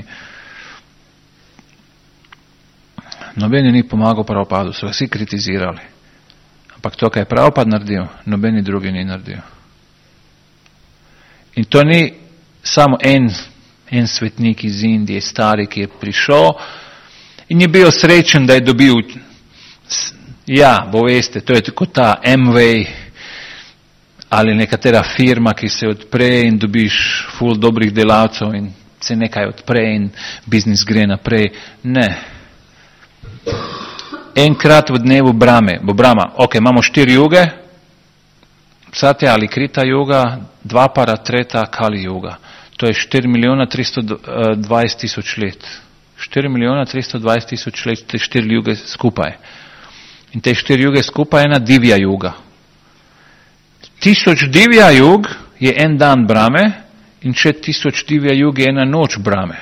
Speaker 1: Nobeni ni pomagal Prabhupadu, so vsi kritizirali. Ampak to, kaj je Prabhupada naredil, nobeni drugi ni naredil. In to ni samo en, en svetnik iz Indije, stari, ki je prišel in je bil srečen, da je dobil, ja, bo veste, to je tako ta Amway ali nekatera firma, ki se odpre in dobiš ful dobrih delavcev in se nekaj odpre in biznis gre naprej. Ne. Enkrat v dnevu brame, bo brama, ok, imamo štiri juge, Satya ali Krita juga, dva para treta Kali juga. To je štiri milijona tristo dvajset tisoč let. štiri milijona tristo dvajset tisoč let, te štiri juge skupaj. In te štiri juge skupaj je ena divja juga. Tisoč divja jug je en dan brame in še tisoč divja jug je ena noč brame.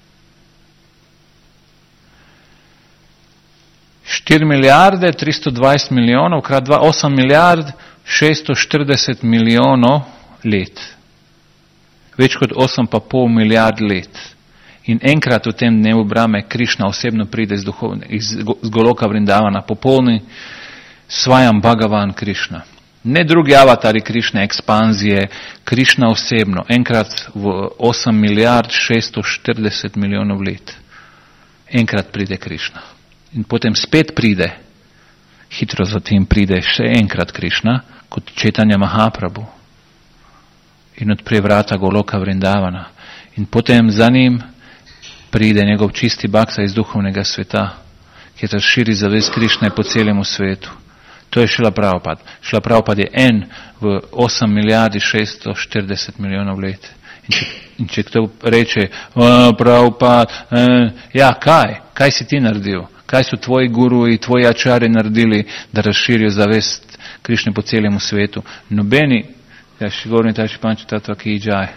Speaker 1: štiri milijarde tristo dvajset milijonov krat dva, osem milijard šeststo štirideset milijonov let. Več kot osem pa pol milijard let. In enkrat v tem dnevu brame Krišna osebno pride z, duhovne, iz, z Goloka Vrindavana, popolni svajam Bhagavan Krišna. Ne drugi avatari Krišne, ekspanzije, Krišna osebno, enkrat v osem milijard šeststo štirideset milijonov let. Enkrat pride Krišna. In potem spet pride, hitro zatem pride še enkrat Krišna, kot Četanja Mahaprabhu. In odpre vrata Goloka Vrindavana. In potem za njim pride njegov čisti baksa iz duhovnega sveta, ki razširi zavest Krišne po celemu svetu. To je Šrila Prabhupada. Šrila Prabhupada je en v osem milijardi šeststo štirideset milijonov let. In če, in če kdo reče, Prabhupada, eh, ja, kaj? Kaj si ti naredil? Kaj so tvoji guruji, tvoji ačari naredili, da razširijo zavest Krišne po celemu svetu? Nobeni, ja, Šigorni Tači Panča Tattva Ki Jai.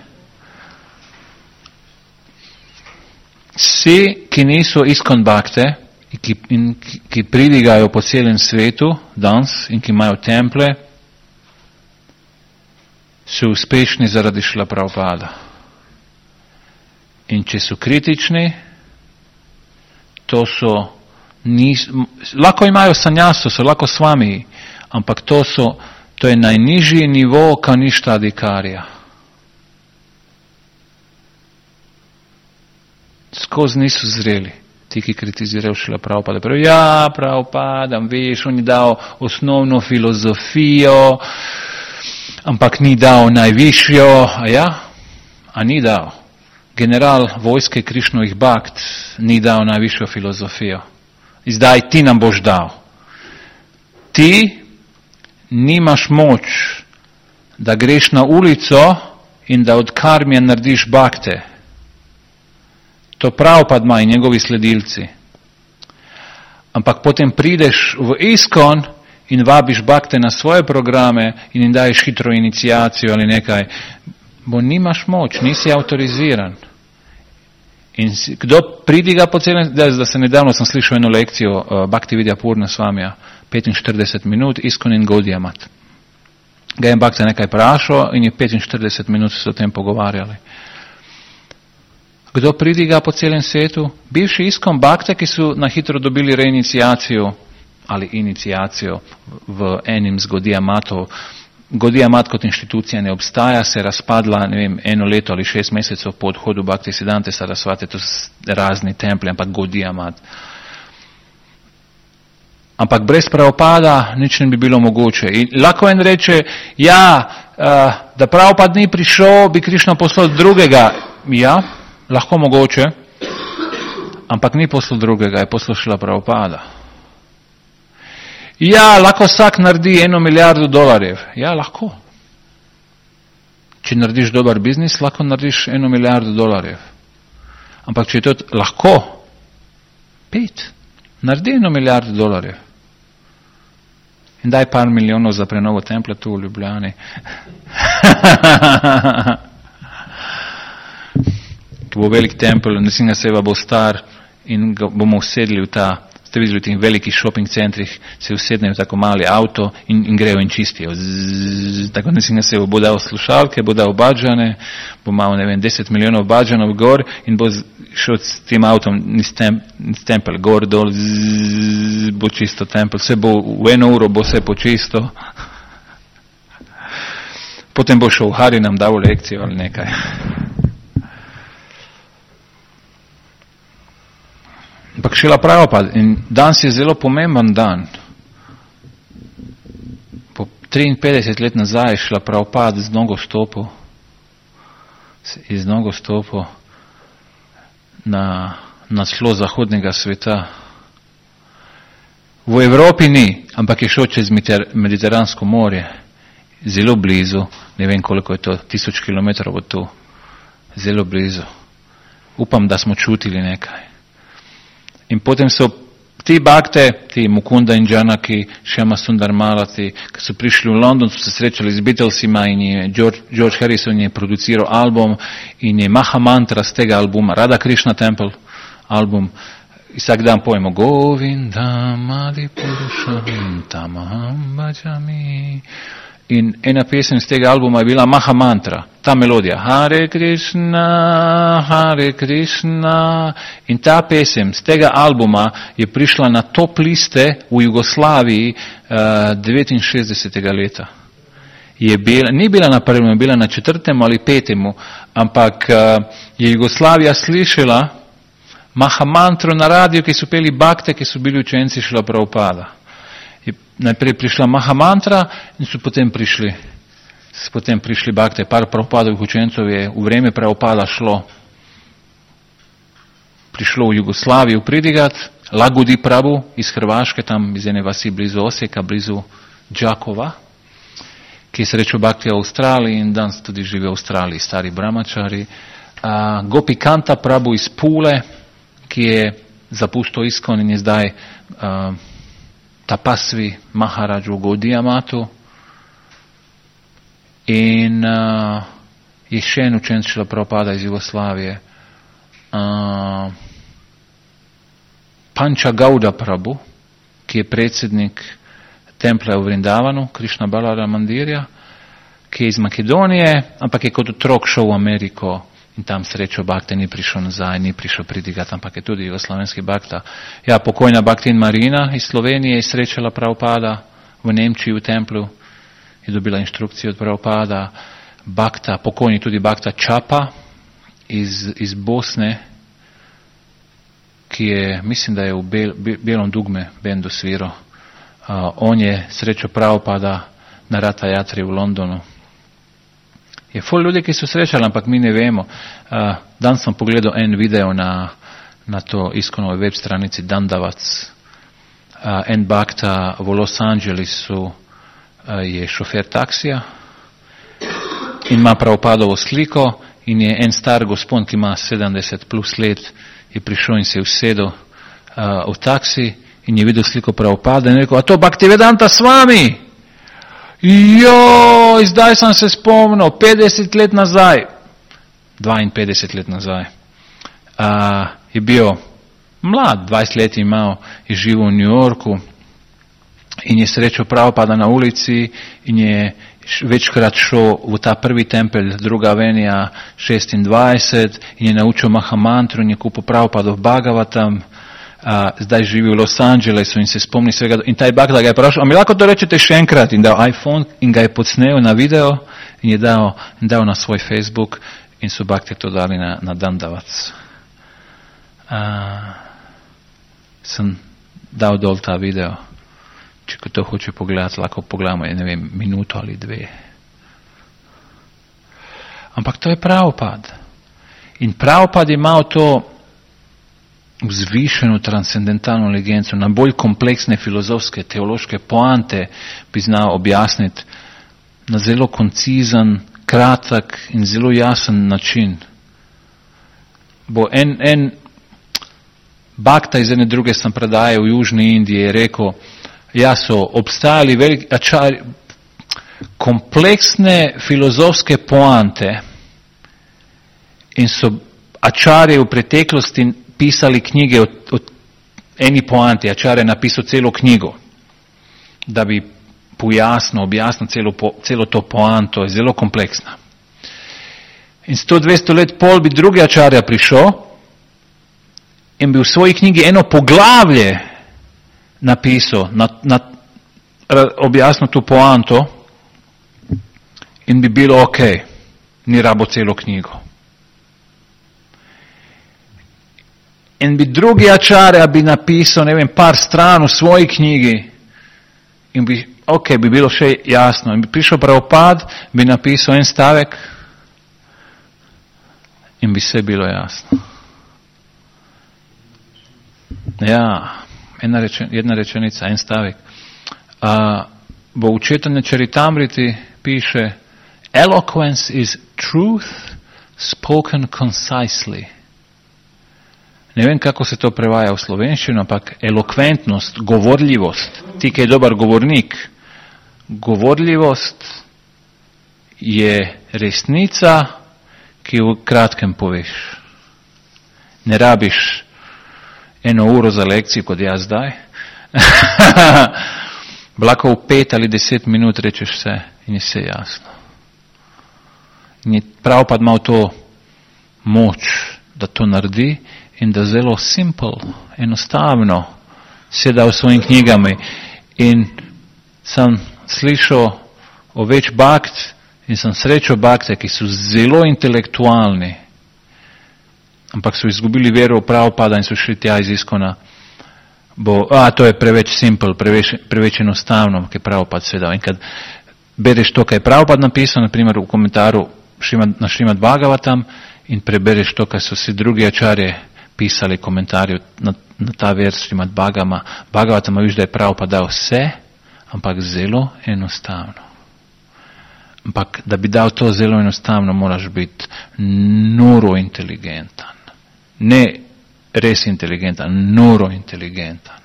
Speaker 1: Vsi, ki niso iskon bakte, ki, in, ki, ki pridigajo po celem svetu danes in ki imajo temple, so uspešni zaradi Šrila Prabhupada. In če so kritični, to so, nis, lahko imajo sanjaso, so lahko s vami, ampak to, so, to je najnižji nivo kaništa adikarija. Skozi niso zreli. Ti, ki kritizirajo Šrila Prabhupada, pravijo, ja, Prabhupada, veš, on je dal osnovno filozofijo, ampak ni dal najvišjo, a ja, a ni dal. General vojske Krišnovih Bhakt ni dal najvišjo filozofijo. Zdaj ti nam boš dal. Ti nimaš moč, da greš na ulico in da od karmija narediš bakte. To Prabhupada ima in njegovi sledilci. Ampak potem prideš v ISKCON in vabiš bakte na svoje programe in jim daješ hitro inicijacijo ali nekaj, bo nimaš moč, nisi autoriziran. In si, kdo pridiga po celem, da, da se nedavno sem slišal eno lekcijo uh, Bhaktividya Purna Swamija, petinštirideset minut, ISKCON in Gaudiya Mat. Ga je Bhakta nekaj prašal in je petinštirideset minut se o tem pogovarjali. Kdo pridiga po celem svetu? Bivši ISKCON Bhakte, ki so na hitro dobili reinicijacijo ali inicijacijo v enim z Gaudiya Matov. Gaudiya Mat kot inštitucija ne obstaja, se je razpadla, ne vem, eno leto ali šest mesecev po odhodu Bhaktisiddhante Sarasvati, to so razni templi, ampak Gaudiya Mat. Ampak brez Prabhupada nič ne bi bilo mogoče. In lahko en reče, ja, da Prabhupada ni prišel, bi Krišna poslal drugega. Ja, lahko mogoče, ampak ni poslal drugega, je poslal Šrila Prabhupada. Ja, lahko vsak naredi eno milijardo dolarjev. Ja, lahko. Če narediš dober biznis, lahko narediš eno milijardo dolarjev. Ampak če je to lahko, pet, naredi eno milijardo dolarjev. In daj par milijonov za prenovo templja tu v Ljubljani. Ko bo velik tempelj, Nrsinga Seva bo star in bomo usedli v ta, ste videli v tih velikih shopping centrih, se usednejo tako mali avto in, in grejo in čistijo. Zzz, tako Nrsinga Seva bo dal slušalke, bo dal badžane, bo imel, ne vem, deset milijonov badžanov gor in bo šel s tem avtom niz tem, tempelj gor dol, zzz, bo čisto tempelj, vse bo, v eno uro bo vse počisto. Potem bo šel v Hari nam dal lekcijo ali nekaj. Ampak Šrila Prabhupada, in danes je zelo pomemben dan. Po triinpetdeset let nazaj je Šrila Prabhupada z nogo stopil, iz nogo stopil na, na tlo zahodnega sveta. V Evropi ni, ampak je šel čez Mediteransko morje, zelo blizu, ne vem koliko je to, tisoč kilometrov od tu, zelo blizu. Upam, da smo čutili nekaj. In potem so ti bakte, ti Mukunda in Janaki, Shama Sundar Malati, ki so prišli v London, so se srečali z Beatlesima in je George, George Harrison je produciral album in je Maha Mantra z tega albuma, Radha Krishna Temple album. Vsak dan pojemo Govindam Adipurušam Tamaham Bhajami. In ena pesem z tega albuma je bila Maha Mantra, ta melodija, Hare Krishna, Hare Krishna. In ta pesem z tega albuma je prišla na top liste v Jugoslaviji uh, devetinšestdesetega leta. Je bila, ni bila na prvem, je bila na četrtem ali petemu, ampak uh, je Jugoslavija slišala Maha Mantro na radiju, ki so peli bakte, ki so bili učenci Šrila Prabhupada. Je najprej prišla Maha Mantra in so potem prišli, so potem prišli bakte. Par Prabhupadovih učencov je v vreme Prabhupada šlo, prišlo v Jugoslavijo pridigat, Lagudi Prabhu iz Hrvaške, tam iz ene vasi blizu Osijeka, blizu Đakova, ki je srečal bakte v Avstraliji in danes tudi živi v Avstraliji, stari brahmačari. Uh, Gopi Kanta Prabhu iz Pule, ki je zapustil ISKCON in je zdaj uh, Tapasvi Maharadžu v Gaudiya Matu. In uh, je še en učenec Šrila Prabhupada iz Jugoslavije. Uh, Panča Gauda Prabhu, ki je predsednik templja v Vrindavanu, Krišna Balara Mandirja, ki je iz Makedonije, ampak je kot otrok šel v Ameriko in tam srečo bakte, ni prišel nazaj, ni prišel pridigati, ampak je tudi jugoslovenski bakta. Ja, pokojna Baktin Marina iz Slovenije je srečala Prabhupada v Nemčiji v templju, je dobila inštrukcije od Prabhupada, Bhakta, pokojni tudi Bhakta Chapa iz, iz Bosne, ki je, mislim, da je v Bel, Belom Dugme bendu svirao. Uh, on je srečao Prabhupada na Rata Jatri v Londonu. Je ful ljudi, ki so srečali, ampak mi ne vemo. Uh, dan sem pogledal en video na, na to Iskonovi web stranici Dandavac. Uh, en Bhakta v Los Angelesu uh, je šofer taksija in ima Prabhupadovo sliko in je en star gospod, ki ima sedemdeset plus let, je prišel in se je usedel uh, v taksi in je videl sliko Prabhupada in je rekel, a to Bhaktivedanta s vami? Joj, zdaj sem se spomnil, petdeset let nazaj, dvainpetdeset let nazaj, uh, je bil mlad, dvajset let je imel, je živel v New Yorku in je srečal Prabhupada na ulici in je večkrat šel v ta prvi tempelj, druga avenija šestindvajset in je naučil Mahamantru in je kupil Prabhupadov Bhagavatam. Uh, zdaj živi v Los Angelesu in se spomni svega. In taj Bhakta ga je prašal, a mi lahko to rečete še enkrat? In dal iPhone in ga je podsnel na video in je dal, in dal na svoj Facebook in so Bhakti to dali na, na Dandavac. Uh, sem dal dol ta video. Če ko to hoče pogledati, lahko pogledamo, ne vem, minuto ali dve. Ampak to je Prabhupada. In Prabhupada je imel to vzvišeno transcendentalno legenco, na bolj kompleksne filozofske, teološke poante bi znal objasniti na zelo koncizen, kratek in zelo jasen način. Bo en, en Bhakta iz ene druge sampradaje v Južni Indiji je rekel, ja, so obstajali veliki, ačari, kompleksne filozofske poante in so ačari v preteklosti pisali knjige od, od eni poanti, ačar je napisal celo knjigo, da bi pojasnil, objasnil celo, po, celo to poanto, je zelo kompleksna. In sto dvesto let pol bi drugi ačarja prišel in bi v svoji knjigi eno poglavje napisal, na, na, objasnil to poanto in bi bilo ok, ni rabo celo knjigo. In bi drugi ačarja bi napisal, ne vem, par stran v svoji knjigi in bi, ok, bi bilo še jasno. In bi prišel Prabhupada, bi napisal en stavek in bi vse bilo jasno. Ja, ena, rečen, jedna rečenica, en stavek. Uh, bo v Chaitanya Charitamriti piše, eloquence is truth spoken concisely. Ne vem, kako se to prevaja v slovenščino, ampak elokventnost, govorljivost, ti, ki je dober govornik, govorljivost je resnica, ki v kratkem poveš. Ne rabiš eno uro za lekcijo, kot jaz zdaj. Lahko v pet ali deset minut rečeš vse in je vse jasno. In je Prabhupada imel to moč, da to naredi, in da zelo simple, enostavno seda v svojim knjigami. In sem slišal o več bhakt in sem srečal bhakte, ki so zelo intelektualni, ampak so izgubili vero v Prabhupada in so šli tja iz Iskona. Bo, a, to je preveč simple, preveč, preveč enostavno, ki je Prabhupada sedal. In kad bereš to, kaj je Prabhupada napisal, na primer v komentaru na Šrimad Bhagavatam, in prebereš to, kaj so si drugi ačarje pisali komentarje na, na ta vers Šrimad Bhagavatam, viš, da je Prabhupada dal vse, ampak zelo enostavno. Ampak, da bi dal to zelo enostavno, moraš biti noro inteligentan. Ne res inteligentan, noro inteligentan.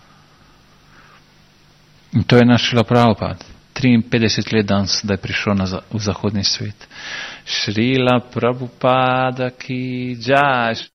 Speaker 1: In to je naš Šrila Prabhupada. triinpetdeset let danes, da je prišel na, v zahodni svet. Šrila Prabhupada ki jai.